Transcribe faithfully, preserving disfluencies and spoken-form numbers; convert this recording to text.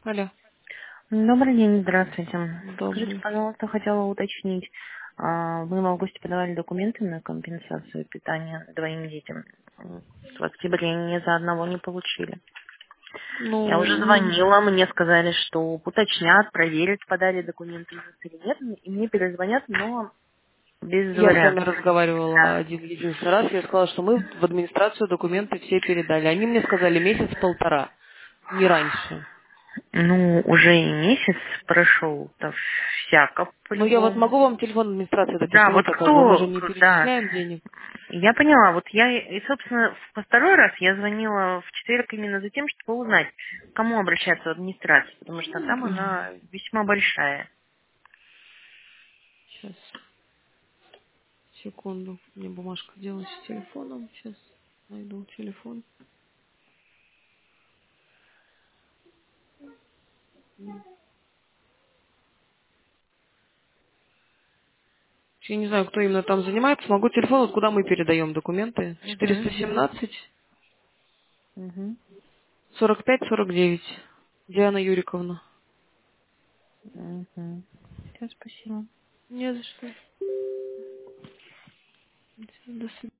Алло. Добрый день, здравствуйте. Скажите, Добрый. пожалуйста, хотела уточнить. а, Вы в августе подавали документы на компенсацию питания двоим детям. М, В октябре ни за одного не получили. Я уже Ну, звонила, мне сказали, что уточнят, проверят, подали документы или нет, и мне перезвонят, но без я с вами вариантов. разговаривала Да. один единственный раз. Я сказала, что мы в администрацию документы все передали. Они мне сказали месяц-полтора, не раньше. Ну, уже и месяц прошел, то всяко Ну, я вот по-любому. могу вам телефон администрации дать, Да, если вот вы-то как бы, мы же кто, не да, перечисляем денег. я поняла. Вот я, и, собственно, во второй раз я звонила в четверг именно за тем, чтобы узнать, к кому обращаться в администрацию, потому что там она весьма большая. Сейчас, секунду. Мне бумажка делась с телефоном. Сейчас найду телефон. Я не знаю, кто именно там занимается. Могу телефон, вот куда мы передаем документы. Угу. четыреста семнадцать Угу. сорок пять сорок девять. Диана Юриковна. Угу. Все, спасибо. Не за что. До свидания.